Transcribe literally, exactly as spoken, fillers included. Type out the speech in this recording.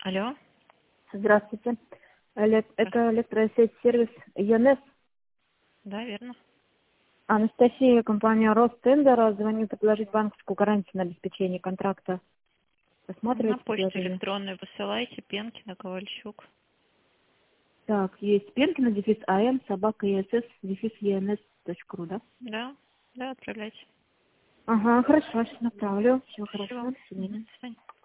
Алло. Здравствуйте. Эле- Это электросеть сервис ЕНС. Да, верно. Анастасия, компания Ростендер. Звоню предложить банковскую гарантию на обеспечение контракта. На Рассматриваете почту предложение? электронную высылайте, Пенкина, Ковальчук. Так, есть Пенкина, дефис АМ, собака ЕСС, дефис ЕНС точка ру, да? Да, да, отправляйте. Ага, хорошо, сейчас направлю. Всего Спасибо. хорошо, до свидания. Мгм, до свидания.